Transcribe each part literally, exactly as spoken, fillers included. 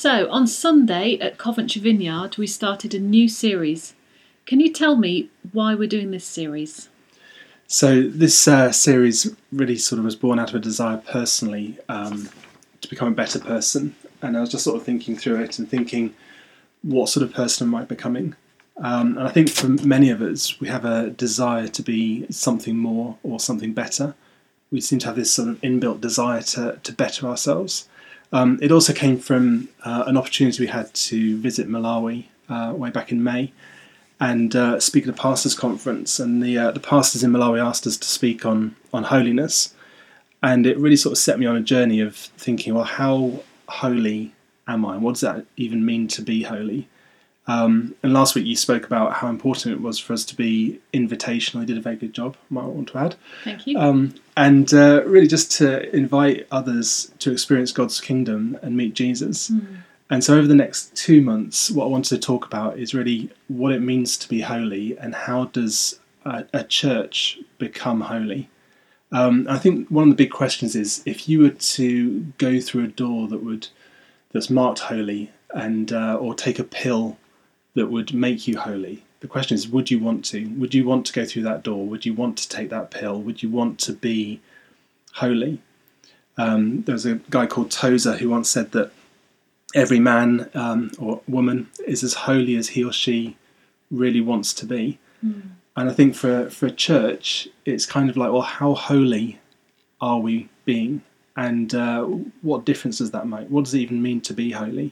So, on Sunday at Coventry Vineyard, we started a new series. Can you tell me why we're doing this series? So this uh, series really sort of was born out of a desire personally um, to become a better person. And I was just sort of thinking through it and thinking what sort of person am I becoming? Um, and I think for many of us, we have a desire to be something more or something better. We seem to have this sort of inbuilt desire to, to better ourselves. Um, it also came from uh, an opportunity we had to visit Malawi uh, way back in May and uh, speak at a pastors' conference. And the uh, the pastors in Malawi asked us to speak on, on holiness. And it really sort of set me on a journey of thinking, well, how holy am I? And what does that even mean to be holy? Um, and last week you spoke about how important it was for us to be invitational. You did a very good job, I might want to add. Thank you. Um, and uh, really just to invite others to experience God's kingdom and meet Jesus. Mm. And so over the next two months, what I wanted to talk about is really what it means to be holy and how does a, a church become holy. Um, I think one of the big questions is if you were to go through a door that would that's marked holy and uh, or take a pill that would make you holy. The question is, would you want to? Would you want to go through that door? Would you want to take that pill? Would you want to be holy? Um, there was a guy called Tozer who once said that every man um, or woman is as holy as he or she really wants to be. Mm. And I think for, for a church, it's kind of like, well, how holy are we being? And uh, what difference does that make? What does it even mean to be holy?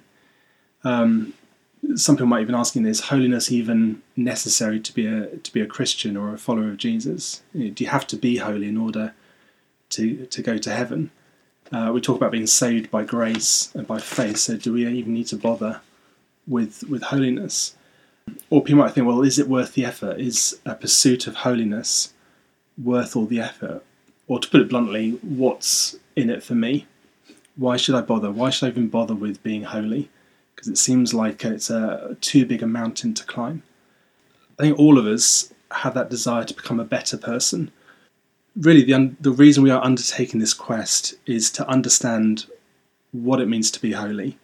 Um, some people might even ask, is holiness even necessary to be a to be a Christian or a follower of Jesus? You know, do you have to be holy in order to to go to heaven? Uh, we talk about being saved by grace and by faith, so do we even need to bother with with holiness? Or people might think, well, is it worth the effort? Is a pursuit of holiness worth all the effort? Or to put it bluntly, what's in it for me? Why should I bother? Why should I even bother with being holy? Because it seems like it's a too big a mountain to climb. I think all of us have that desire to become a better person. Really, the un- the reason we are undertaking this quest is to understand what it means to be holy.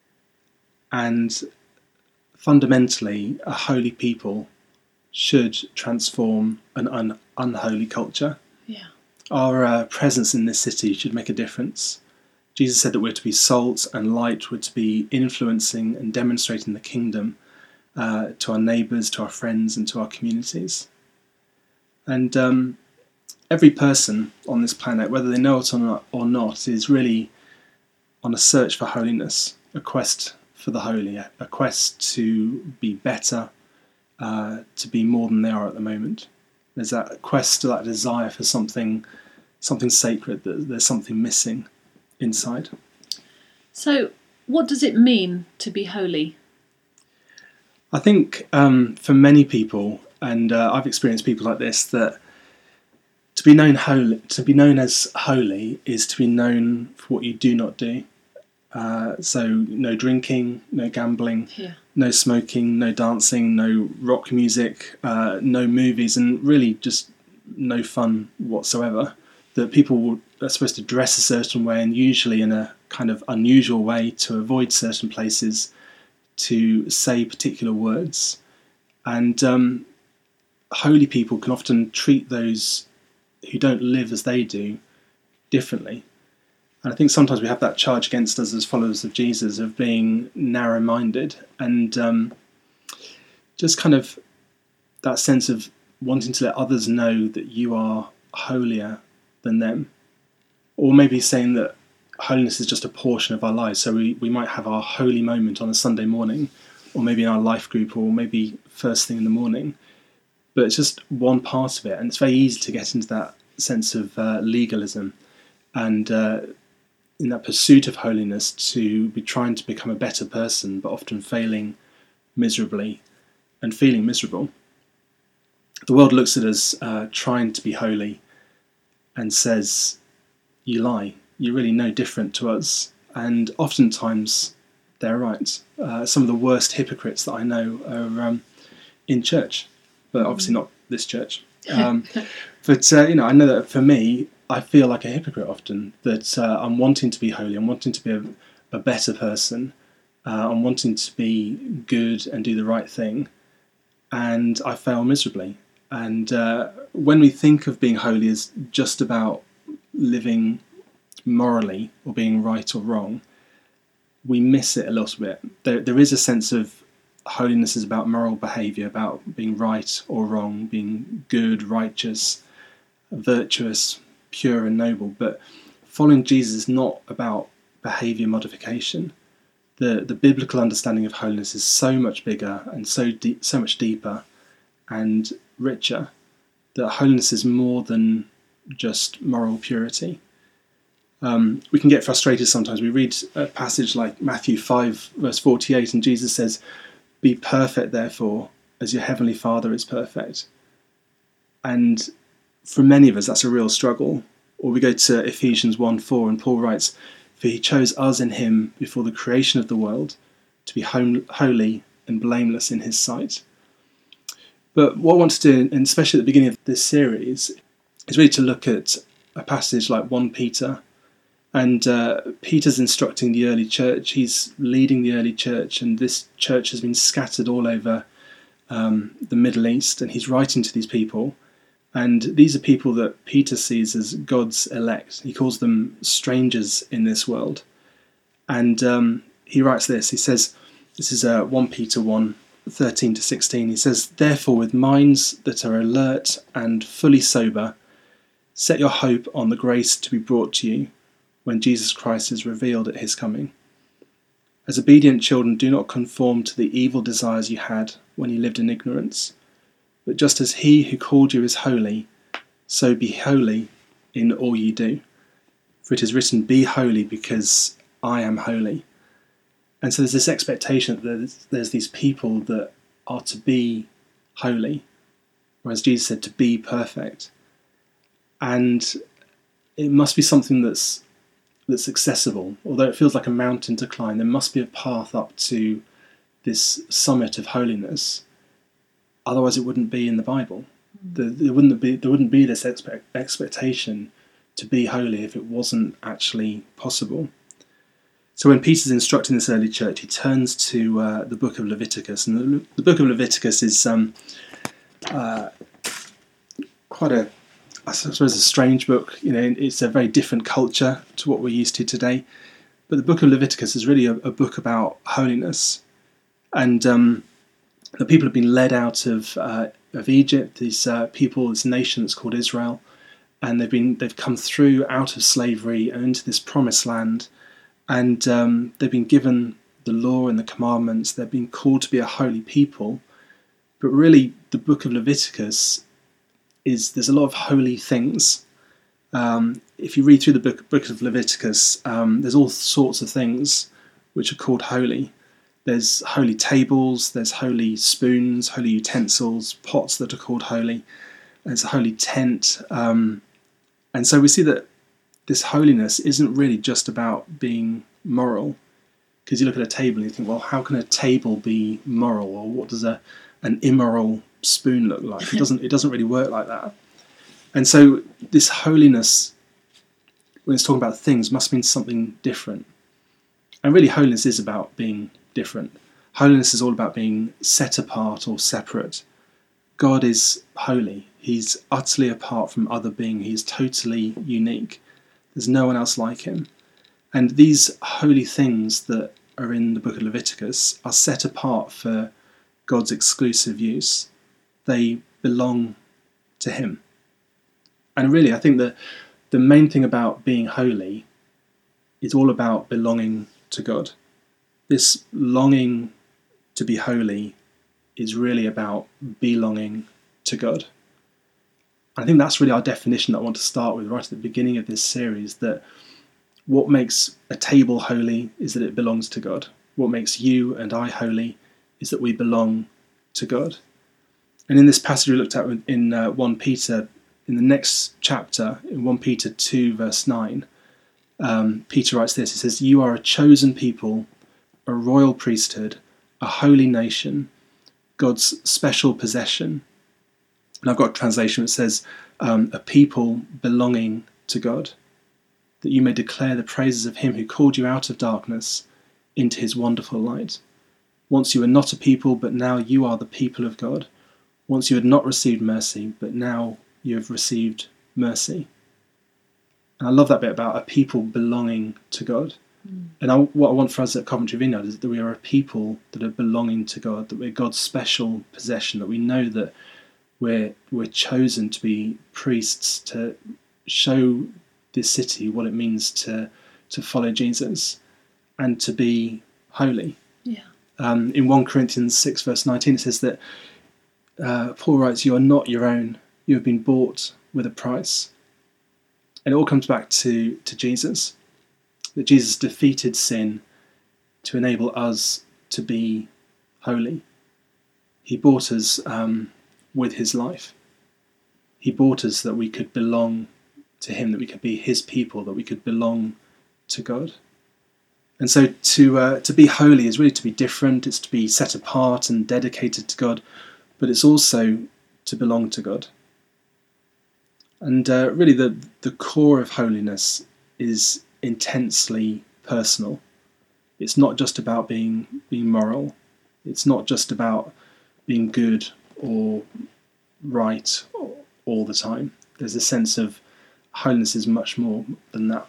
And fundamentally, a holy people should transform an un- unholy culture. Yeah. Our uh, presence in this city should make a difference. Jesus said that we're to be salt and light, we're to be influencing and demonstrating the kingdom uh, to our neighbours, to our friends and to our communities. And um, every person on this planet, whether they know it or not, or not, is really on a search for holiness, a quest for the holy, a quest to be better, uh, to be more than they are at the moment. There's that quest, that desire for something, something sacred, that there's something missing inside. So, what does it mean to be holy? I think um, for many people, and uh, I've experienced people like this, that to be known holy, to be known as holy, is to be known for what you do not do. Uh, so, no drinking, no gambling, yeah. no smoking, no dancing, no rock music, uh, no movies, and really just no fun whatsoever. That people are supposed to dress a certain way, and usually in a kind of unusual way, to avoid certain places, to say particular words. And um, holy people can often treat those who don't live as they do differently. And I think sometimes we have that charge against us as followers of Jesus of being narrow-minded and um, just kind of that sense of wanting to let others know that you are holier than them. Or maybe saying that holiness is just a portion of our lives. So we, we might have our holy moment on a Sunday morning, or maybe in our life group, or maybe first thing in the morning. But it's just one part of it. And it's very easy to get into that sense of uh, legalism and uh, in that pursuit of holiness to be trying to become a better person, but often failing miserably and feeling miserable. The world looks at us uh, trying to be holy and says, you lie, you're really no different to us. And oftentimes they're right. Uh, some of the worst hypocrites that I know are um, in church, but obviously not this church. Um, but, uh, you know, I know that for me, I feel like a hypocrite often, that uh, I'm wanting to be holy, I'm wanting to be a, a better person, uh, on wanting to be good and do the right thing, and I fail miserably. And uh, when we think of being holy as just about living morally or being right or wrong, we miss it a little bit. There, there is a sense of holiness is about moral behaviour, about being right or wrong, being good, righteous, virtuous, pure and noble. But following Jesus is not about behaviour modification. The the biblical understanding of holiness is so much bigger and so deep, so much deeper and richer, that holiness is more than just moral purity. Um, we can get frustrated sometimes. We read a passage like Matthew five, verse forty-eight, and Jesus says, "Be perfect, therefore, as your heavenly Father is perfect." And for many of us, that's a real struggle. Or we go to Ephesians one four, and Paul writes, "For he chose us in him before the creation of the world to be holy and blameless in his sight." But what I want to do, and especially at the beginning of this series, is really to look at a passage like First Peter. And uh, Peter's instructing the early church. He's leading the early church, and this church has been scattered all over um, the Middle East, and he's writing to these people. And these are people that Peter sees as God's elect. He calls them strangers in this world. And um, he writes this. He says, this is uh, First Peter one, thirteen to sixteen. He says, "Therefore, with minds that are alert and fully sober, set your hope on the grace to be brought to you when Jesus Christ is revealed at his coming. As obedient children, do not conform to the evil desires you had when you lived in ignorance. But just as he who called you is holy, so be holy in all you do. For it is written, 'Be holy, because I am holy.'" And so there's this expectation that there's, there's these people that are to be holy, whereas Jesus said to be perfect. And it must be something that's that's accessible. Although it feels like a mountain to climb, there must be a path up to this summit of holiness. Otherwise, it wouldn't be in the Bible. There, there wouldn't be there wouldn't be this expect, expectation to be holy if it wasn't actually possible. So when Peter's instructing this early church, he turns to uh, the book of Leviticus, and the, the book of Leviticus is um, uh, quite a, I suppose, a strange book. You know, it's a very different culture to what we're used to today. But the book of Leviticus is really a, a book about holiness, and um, the people have been led out of uh, of Egypt. These uh, people, this nation that's called Israel, and they've been they've come through out of slavery and into this promised land. And um, they've been given the law and the commandments. They've been called to be a holy people. But really, the book of Leviticus is, there's a lot of holy things. Um, if you read through the book, book of Leviticus, um, there's all sorts of things which are called holy. There's holy tables, there's holy spoons, holy utensils, pots that are called holy. There's a holy tent. Um, and so we see that this holiness isn't really just about being moral, because you look at a table and you think, well, how can a table be moral, or what does a an immoral spoon look like? It doesn't. It doesn't really work like that. And so this holiness, when it's talking about things, must mean something different. And really, holiness is about being different. Holiness is all about being set apart or separate. God is holy. He's utterly apart from other being. He's totally unique. There's no one else like him. And these holy things that are in the book of Leviticus are set apart for God's exclusive use. They belong to him. And really, I think that the main thing about being holy is all about belonging to God. This longing to be holy is really about belonging to God. I think that's really our definition that I want to start with right at the beginning of this series, that what makes a table holy is that it belongs to God. What makes you and I holy is that we belong to God. And in this passage we looked at in uh, First Peter, in the next chapter, in First Peter two, verse nine, um, Peter writes this. He says, "You are a chosen people, a royal priesthood, a holy nation, God's special possession." And I've got a translation that says, um, "a people belonging to God, that you may declare the praises of him who called you out of darkness into his wonderful light. Once you were not a people, but now you are the people of God. Once you had not received mercy, but now you have received mercy. And I love that bit about a people belonging to God. Mm. And I, what I want for us at Coventry Vineyard is that we are a people that are belonging to God, that we're God's special possession, that we know that we're, we're chosen to be priests, to show this city what it means to, to follow Jesus and to be holy. Yeah. Um, in First Corinthians six verse nineteen it says that uh, Paul writes, "You are not your own, you have been bought with a price." And it all comes back to, to Jesus, that Jesus defeated sin to enable us to be holy. He bought us um, with his life. He bought us that we could belong to him, that we could be his people, that we could belong to God. And so to uh, to be holy is really to be different, it's to be set apart and dedicated to God, but it's also to belong to God. And uh, really the, the core of holiness is intensely personal. It's not just about being being moral. It's not just about being good or right all the time. There's a sense of holiness is much more than that.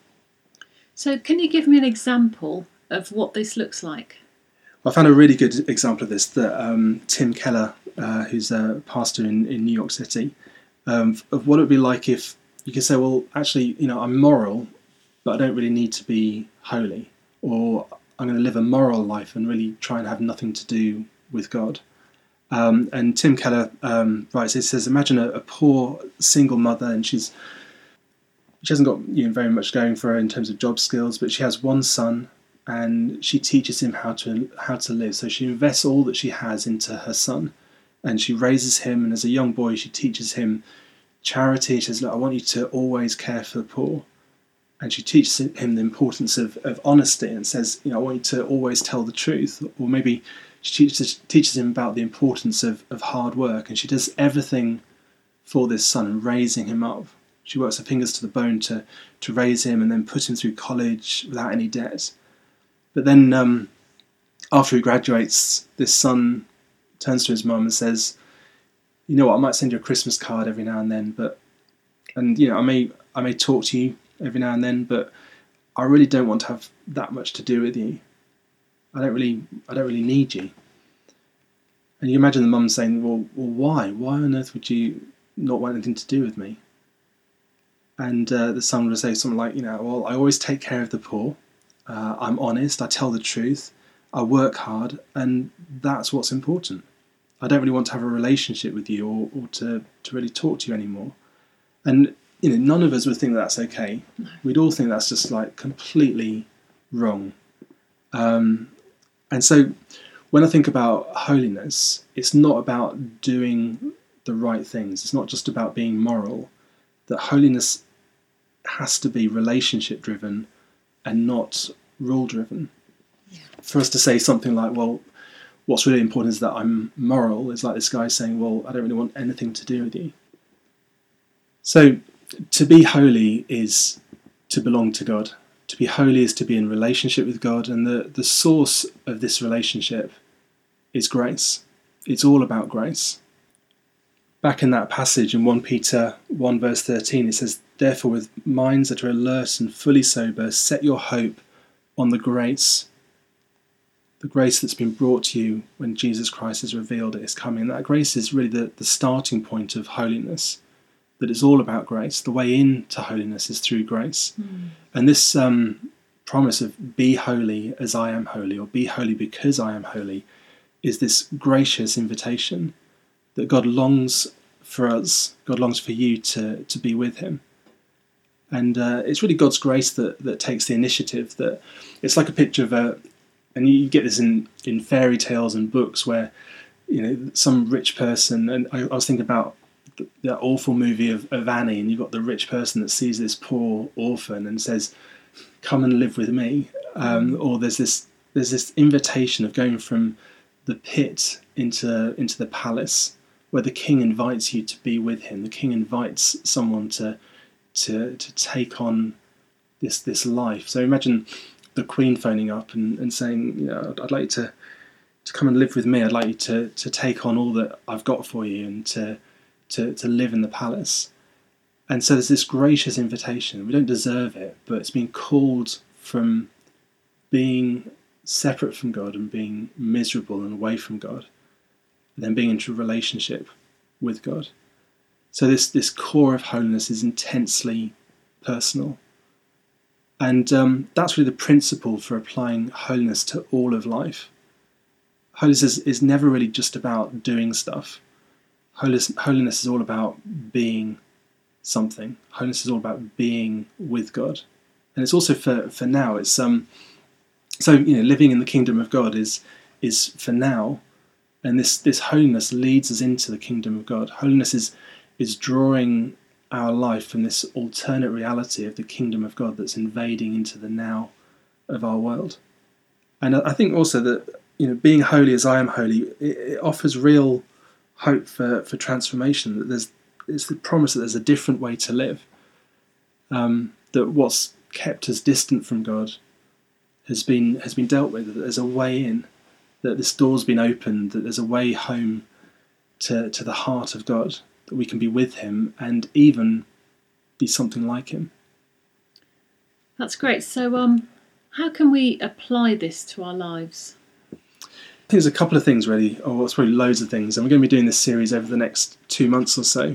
So can you give me an example of what this looks like? I found a really good example of this that um, Tim Keller, uh, who's a pastor in, in New York City, um, of what it would be like if you could say, well, actually, you know, I'm moral, but I don't really need to be holy, or I'm going to live a moral life and really try and have nothing to do with God. Um, and Tim Keller um, writes, it says, imagine a, a poor single mother, and she's she hasn't got you know very much going for her in terms of job skills, but she has one son, and she teaches him how to how to live. So she invests all that she has into her son, and she raises him. And as a young boy, she teaches him charity. She says, "Look, I want you to always care for the poor." And she teaches him the importance of, of honesty, and says, "You know, I want you to always tell the truth." Or maybe she teaches teaches him about the importance of, of hard work, and she does everything for this son and raising him up. She works her fingers to the bone to to raise him and then put him through college without any debt. But then um, after he graduates, this son turns to his mum and says, "You know what, I might send you a Christmas card every now and then, but and you know, I may I may talk to you every now and then, but I really don't want to have that much to do with you. I don't really I don't really need you." And you imagine the mum saying, well, well, why? Why on earth would you not want anything to do with me? And uh, the son would say something like, you know, well, I always take care of the poor. Uh, I'm honest. I tell the truth. I work hard, and that's what's important. I don't really want to have a relationship with you or, or to, to really talk to you anymore. And, you know, none of us would think that's okay. No. We'd all think that's just like completely wrong. Um, and so when I think about holiness, it's not about doing the right things. It's not just about being moral. That holiness has to be relationship driven and not rule driven. Yeah. For us to say something like, well, what's really important is that I'm moral, is like this guy saying, well, I don't really want anything to do with you. So to be holy is to belong to God. To be holy is to be in relationship with God, and the, the source of this relationship is grace. It's all about grace. Back in that passage in First Peter one verse thirteen, it says, "Therefore with minds that are alert and fully sober, set your hope on the grace, the grace that's been brought to you when Jesus Christ is revealed at his coming." That grace is really the, the starting point of holiness, that it's all about grace. The way into holiness is through grace. Mm. And this um, promise of be holy as I am holy, or be holy because I am holy, is this gracious invitation that God longs for us, God longs for you to, to be with him. And uh, it's really God's grace that, that takes the initiative. That it's like a picture of a, and you get this in, in fairy tales and books where, you know, some rich person, and I, I was thinking about the, that awful movie of, of Annie, and you've got the rich person that sees this poor orphan and says, "Come and live with me." Um, or there's this there's this invitation of going from the pit into into the palace, where the king invites you to be with him. The king invites someone to to to take on this this life. So imagine the Queen phoning up and, and saying, you know, I'd, I'd like you to, to come and live with me. I'd like you to, to take on all that I've got for you and to, to, to live in the palace. And so there's this gracious invitation. We don't deserve it, but it's been called from being separate from God and being miserable and away from God, and then being into a relationship with God. So this, this core of holiness is intensely personal. And um, that's really the principle for applying holiness to all of life. Holiness is, is never really just about doing stuff. Holiness, holiness is all about being something. Holiness is all about being with God. And it's also for, for now. It's um so you know, living in the kingdom of God is is for now. And this, this holiness leads us into the kingdom of God. Holiness is is drawing our life from this alternate reality of the kingdom of God that's invading into the now of our world. And I think also that, you know, being holy as I am holy, it, it offers real hope for, for transformation. That there's it's the promise that there's a different way to live. Um, that what's kept us distant from God has been has been dealt with. That there's a way in. That this door's been opened. That there's a way home to to the heart of God. That we can be with Him and even be something like Him. That's great. So, um, how can we apply this to our lives? I think there's a couple of things really, or it's probably loads of things, and we're going to be doing this series over the next two months or so.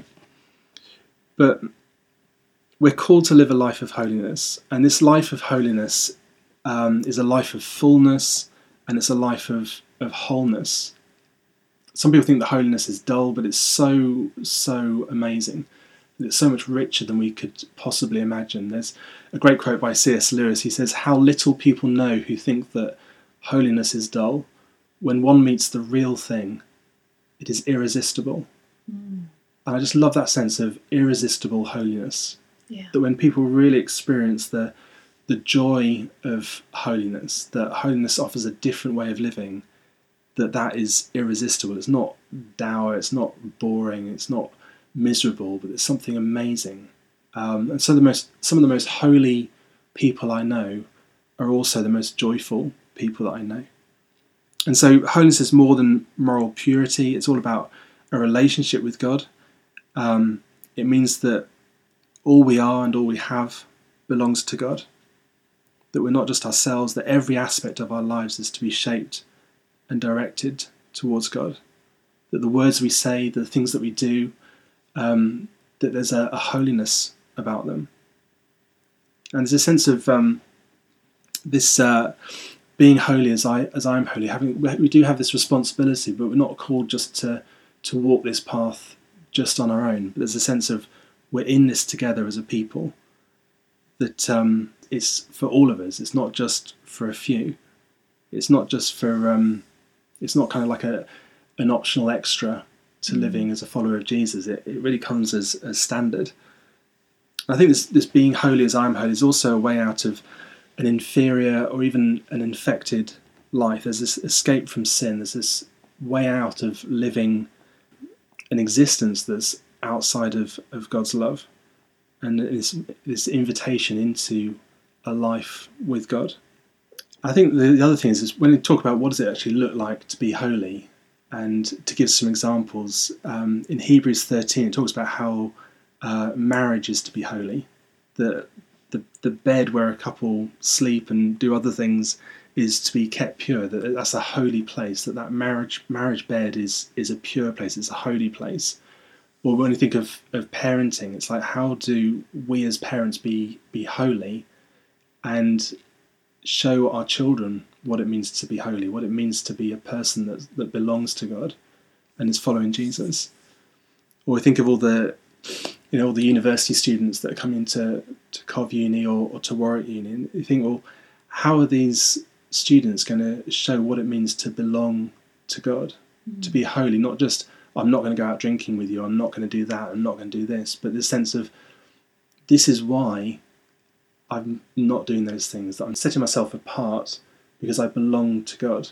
But we're called to live a life of holiness, and this life of holiness um, is a life of fullness, and it's a life of, of wholeness. Some people think that holiness is dull, but it's so, so amazing. It's so much richer than we could possibly imagine. There's a great quote by C S Lewis. He says, "How little people know who think that holiness is dull. When one meets the real thing, it is irresistible." Mm. And I just love that sense of irresistible holiness. Yeah. That when people really experience the the joy of holiness, that holiness offers a different way of living, that that is irresistible. It's not dour, it's not boring, it's not miserable, but it's something amazing. Um, and so the most, some of the most holy people I know are also the most joyful people that I know. And so holiness is more than moral purity. It's all about a relationship with God. Um, it means that all we are and all we have belongs to God. That we're not just ourselves, that every aspect of our lives is to be shaped and directed towards God. That the words we say, the things that we do, um, that there's a, a holiness about them. And there's a sense of um, this uh, being holy as I as I'm holy. Having we do have this responsibility, but we're not called just to to walk this path just on our own. But there's a sense of we're in this together as a people. That um, it's for all of us. It's not just for a few. It's not just for. Um, it's not kind of like a an optional extra to mm. living as a follower of Jesus. It it really comes as as standard. I think this this being holy as I am holy is also a way out of an inferior or even an infected life. There's this escape from sin. There's this way out of living an existence that's outside of, of God's love. And it's this invitation into a life with God. I think the, the other thing is, is when we talk about what does it actually look like to be holy, and to give some examples, um, in Hebrews thirteen it talks about how uh, marriage is to be holy. The, the the bed where a couple sleep and do other things is to be kept pure. That that's a holy place. That that marriage marriage bed is is a pure place. It's a holy place. Or when you think of, of parenting, it's like, how do we as parents be be holy and show our children what it means to be holy, what it means to be a person that that belongs to God and is following Jesus? Or we think of all the, you know, all the university students that are coming into to Cov Uni or, or to Warwick Uni, and you think, well, how are these students going to show what it means to belong to God, mm. to be holy, not just, I'm not going to go out drinking with you, I'm not going to do that, I'm not going to do this, but the sense of, this is why I'm not doing those things, that I'm setting myself apart because I belong to God.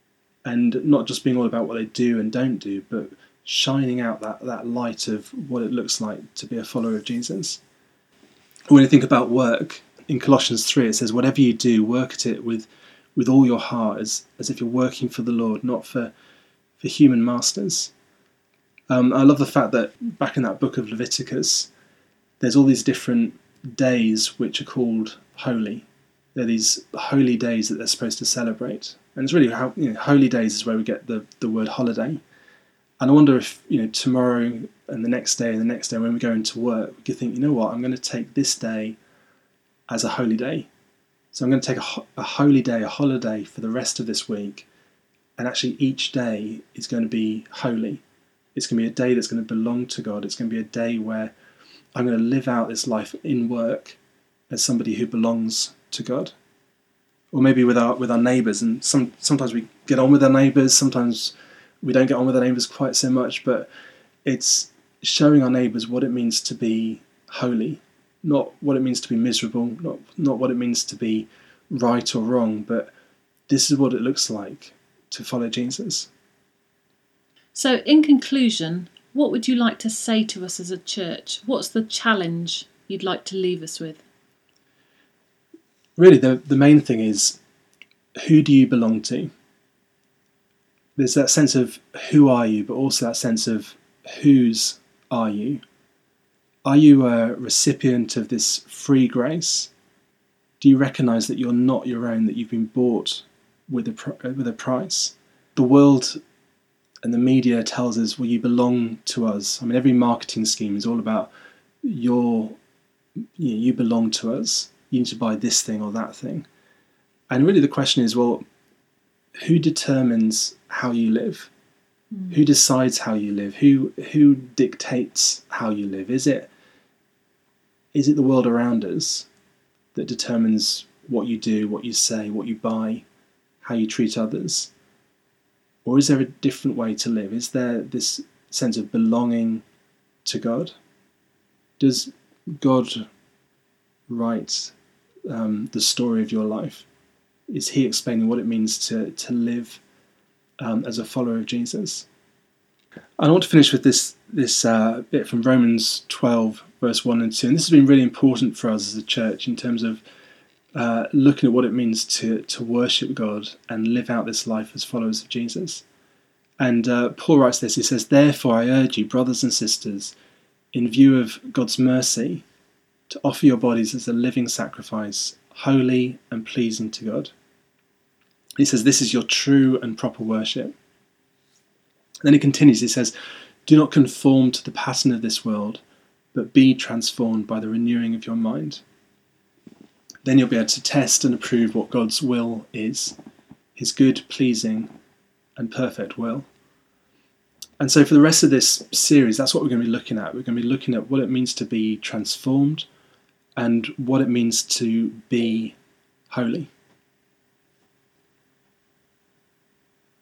And not just being all about what they do and don't do, but shining out that, that light of what it looks like to be a follower of Jesus. When you think about work, in Colossians three, it says, whatever you do, work at it with, with all your heart, as, as if you're working for the Lord, not for, for human masters. Um, I love the fact that back in that book of Leviticus, there's all these different days which are called holy. They're these holy days that they're supposed to celebrate. And it's really how, you know, holy days is where we get the, the word holiday. And I wonder if, you know, tomorrow and the next day and the next day when we go into work, we could think, you know what, I'm going to take this day as a holy day. So I'm going to take a, a holy day, a holiday for the rest of this week. And actually each day is going to be holy. It's going to be a day that's going to belong to God. It's going to be a day where I'm going to live out this life in work as somebody who belongs to God. Or maybe with our with our neighbours. And some sometimes we get on with our neighbours, sometimes we don't get on with our neighbours quite so much, but it's showing our neighbours what it means to be holy, not what it means to be miserable, not not what it means to be right or wrong, but this is what it looks like to follow Jesus. So, in conclusion, what would you like to say to us as a church? What's the challenge you'd like to leave us with? Really, the, the main thing is, who do you belong to? There's that sense of who are you, but also that sense of whose are you? Are you a recipient of this free grace? Do you recognise that you're not your own, that you've been bought with a, with a price? The world and the media tells us, well, you belong to us. I mean, every marketing scheme is all about your, you know, you belong to us. You need to buy this thing or that thing. And really the question is, well, who determines how you live? Mm. Who decides how you live? Who who dictates how you live? Is it is it the world around us that determines what you do, what you say, what you buy, how you treat others? Or is there a different way to live? Is there this sense of belonging to God? Does God write um, the story of your life? Is he explaining what it means to, to live um, as a follower of Jesus? And I want to finish with this, this uh, bit from Romans twelve, verse one and two. And this has been really important for us as a church in terms of Uh, looking at what it means to, to worship God and live out this life as followers of Jesus. And uh, Paul writes this, he says, therefore I urge you, brothers and sisters, in view of God's mercy, to offer your bodies as a living sacrifice, holy and pleasing to God. He says, this is your true and proper worship. And then he continues, he says, do not conform to the pattern of this world, but be transformed by the renewing of your mind. Then you'll be able to test and approve what God's will is, his good, pleasing, and perfect will. And so for the rest of this series, that's what we're going to be looking at. We're going to be looking at what it means to be transformed and what it means to be holy.